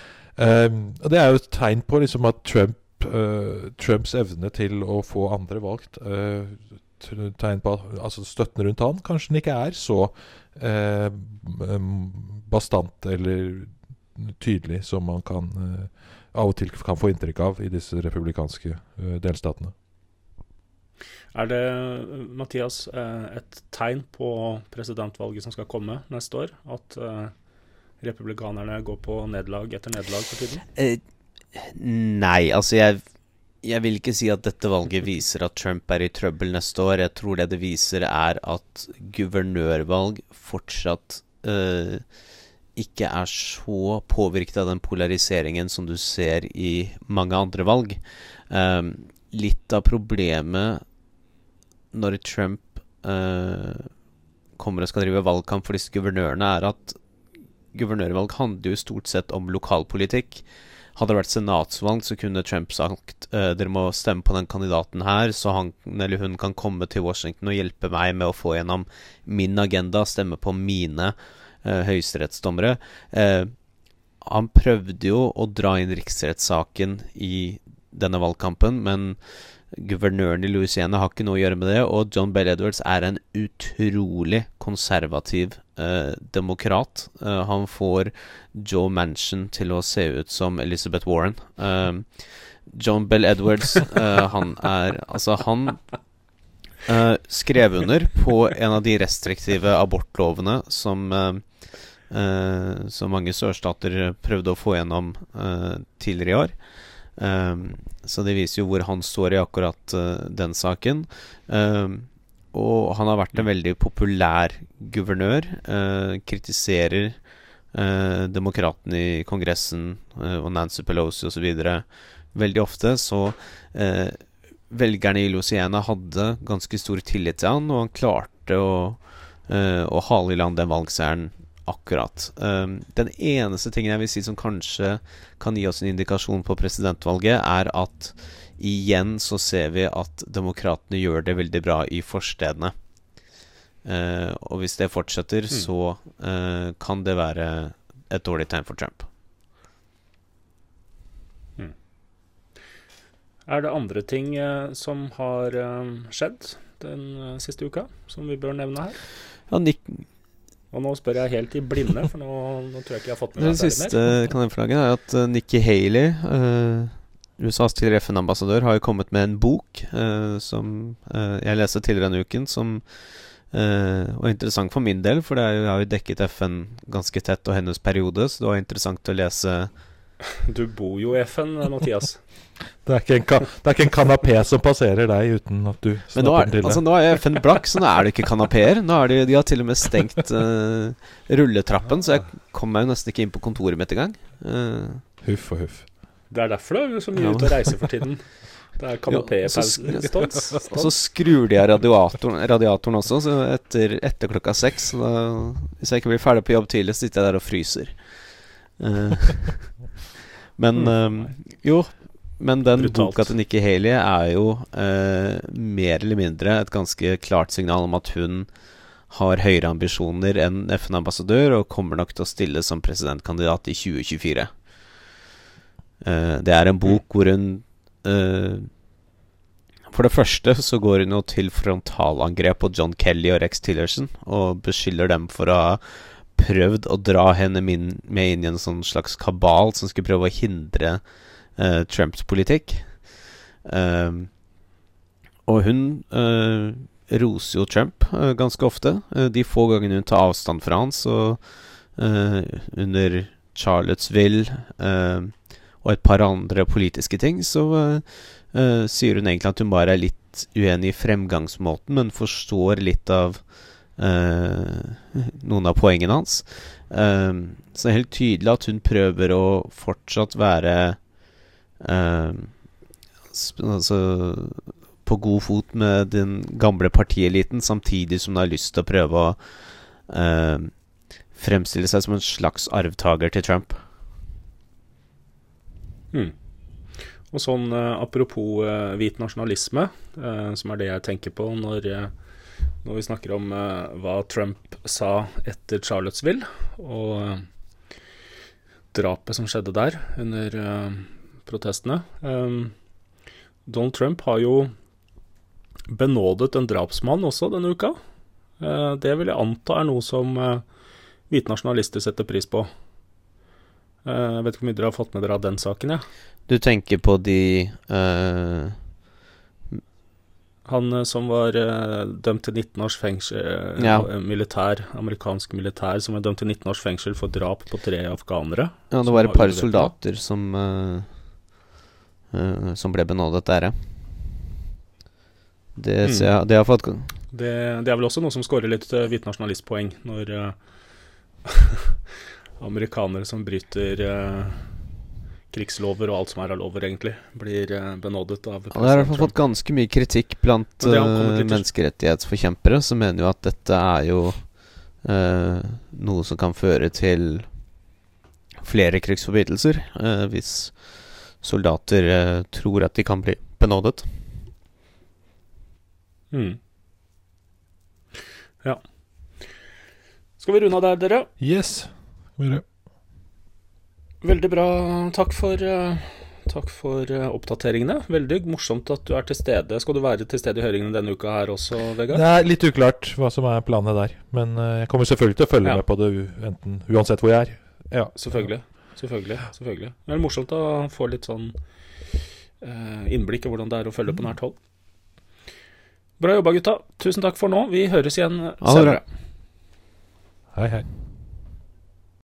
Og det er jo et tegn på liksom at Trump, Trumps evne til å få andre valgt, tegn på altså støtten rundt han kanskje den ikke er så eh, bastant eller tydelig som man kan eh, av og til kan få inntrykk av i disse republikanske eh, delstatene. Er det, Mathias, eh, et tegn på presidentvalget som skal komme neste år, at eh, republikanerne går på nederlag etter nederlag for tiden? Eh, nei, altså jeg Jeg vil ikke si at dette valget viser at Trump er i trøbbel neste år. Jeg tror det det viser er at guvernørvalg fortsatt uh, ikke er så påvirket av den polariseringen som du ser i mange andre valg. Um, litt av problemet når Trump uh, kommer og skal drive valgkamp for disse guvernørene, er at guvernørvalg handler jo stort sett om lokalpolitikk. Hadde det vært senatsvalg, så kunne Trump sagt uh, dere må stemme på den kandidaten her, så han eller hun kan komme til Washington og hjelpe meg med å få gjennom min agenda, stemme på mine uh, høyesterettsdommere. Uh, han prøvde jo å dra inn riksrettssaken i denne valgkampen, men guvernøren i Louisiana har ikke noe å gjøre med det, og John Bell Edwards er en utrolig konservativ eh, demokrat. Eh, han får Joe Manchin til å se ut som Elizabeth Warren. Eh, John Bell Edwards, eh, han er Altså, han eh, skrev under på en av de restriktive abortlovene som eh, eh, som mange sørstater prøvde å få gjennom eh, tidligere i år. Um, så det viser jo hvor han står i akkurat uh, den saken. Um, og han har vært en veldig populær guvernør. Uh, kritiserer uh, demokratene i Kongressen uh, og Nancy Pelosi og så videre veldig ofte. Så uh, velgerne i Louisiana hadde ganske stor tillit til han, og han klarte å, uh, å hale i land den valgseieren akkurat. Um, den eneste tingen jeg vil si som kanskje kan gi oss en indikasjon på presidentvalget, er at igjen så ser vi at demokratene gjør det veldig bra i forstedene. Uh, og hvis det fortsetter, mm. så uh, kan det være et dårlig tegn for Trump. Mm. Er det andre ting uh, som har uh, skjedd den uh, siste uka, som vi bør nevne her? Ja, Nick Og nå spør jeg helt i blinde, for nå, nå tror jeg ikke jeg har fått med meg det siste kanonflagget er at uh, Nikki Haley, uh, U S A's tidligere F N-ambassadør, har jo kommet med en bok uh, som uh, jeg leste tidligere denne uken, som uh, var interessant for min del, for det er jo, jeg har jo dekket F N ganske tett og hennes periode, så det var interessant å lese. Du bor jo i F N, Mathias. Det er ikke en, ka- det er ikke en kanapé som passerer deg uten at du Men nå er, snapper den til altså, deg. nå er F N blakk, så nå er det ikke kanapeer. Nå er det, de har til og med stengt uh, rulletrappen, så jeg kom meg jo nesten ikke inn på kontoret mitt i gang. Uh, Huff og huff. Det er derfor du er så mye Ja. ute og reiser for tiden. Det er Ja, og så kanapé-pausen. skru- og så skrur de av radiatoren, radiatoren også, så etter, etter klokka seks. Så da, hvis jeg ikke blir ferdig på jobb tidlig, så sitter jeg der og fryser. Uh, men um, jo Men den Brutalt. boka til Nikki Haley er jo uh, mer eller mindre et ganske klart signal om at hun har høyere ambisjoner enn F N-ambassadør, og kommer nok til å stille som presidentkandidat i tjue tjuefire. Uh, det er en bok hvor hun uh, For det første så går hun jo til frontalangrep på John Kelly og Rex Tillerson, og beskylder dem for å ha prøvd å dra henne min, med inn i en sånn slags kabal som skulle prøve å hindre uh, Trumps politikk. Um, og hun uh, roser jo Trump uh, ganske ofte. Uh, de få gangene hun tar avstand fra han, så uh, under Charlottesville uh, og et par andre politiske ting, så uh, uh, sier hun egentlig at hun bare er litt uenig i fremgangsmåten, men forstår litt av Uh, noen av poengene hans. Uh, så det er helt tydelig at hun prøver å fortsatt være uh, sp- altså på god fot med den gamle partieliten, samtidig som hun har lyst til å prøve å uh, fremstille seg som en slags arvtager til Trump. Hmm. Og sånn uh, apropos uh, hvit nasjonalisme, uh, som er det jeg tenker på når uh, Når vi snakker om uh, hva Trump sa etter Charlottesville og uh, drapet som skjedde der under uh, protestene. Um, Donald Trump har jo benådet en drapsmann også denne uka. Uh, det vil jeg anta er noe som uh, hvite nasjonalister setter pris på. Uh, jeg vet ikke hvor mye dere har fått med dere av den saken, ja. Du tenker på de uh Han uh, som var uh, dømt til nitten års fengsel, uh, Ja. militær, amerikansk militær, som var dømt til nitten års fengsel for drap på tre afghanere. Ja, det som var et var par undervæpnet. soldater som uh, uh, som ble benådet der, ja. Det, Mm. ser jeg, det har fått Det, det er vel også noe som scorer litt uh, hvite nasjonalistpoeng, når uh, amerikanere som bryter uh, krigslover og alt som er av lover, egentlig, blir uh, benådet av Han har i hvert fall fått ganske mye kritikk blant Og det har kommet uh, litt til- menneskerettighetsforkjempere, som mener jo at dette er jo uh, noe som kan føre til flere krigsforbrytelser, uh, hvis soldater uh, tror at de kan bli benådet. Mm. Ja. Skal vi runde av der, dere? Yes. Skal vi gjøre. Veldig bra. Takk for, uh, Takk for uh, oppdateringene. Veldig morsomt at du er til stede. Skal du være til stede i høringene denne uka her også, Vegard? Det er litt uklart hva som er planene der. Men uh, jeg kommer selvfølgelig til å følge ja. med på det enten, uansett hvor jeg er. Ja, selvfølgelig. Selvfølgelig, selvfølgelig. Det er morsomt å få litt sånn uh, innblikk i hvordan det er å følge på nært hold. Bra jobba, gutta. Tusen takk for nå. Vi høres igjen senere. Hei, hei.